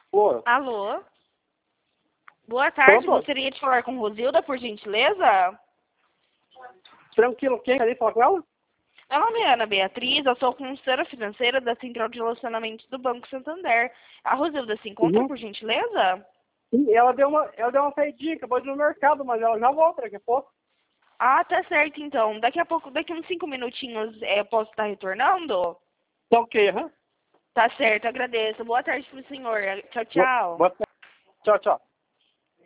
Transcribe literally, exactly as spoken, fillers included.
Alô? Alô? Boa tarde, Opa. gostaria de falar com Rosilda, por gentileza? Tranquilo, quem quer falar com ela? Meu nome é Ana Beatriz, eu sou consultora financeira da Central de Relacionamentos do Banco Santander. A Rosilda se encontra, Uhum. por gentileza? Sim, ela deu uma, ela deu uma saidinha, acabou de ir no mercado, mas ela já volta daqui a pouco. Ah, tá certo então. Daqui a pouco, daqui uns cinco minutinhos, é, eu posso estar retornando? Tá ok, aham. Tá certo, agradeço. Boa tarde pro senhor. Tchau, Boa, tchau. boa tarde. Tchau, tchau.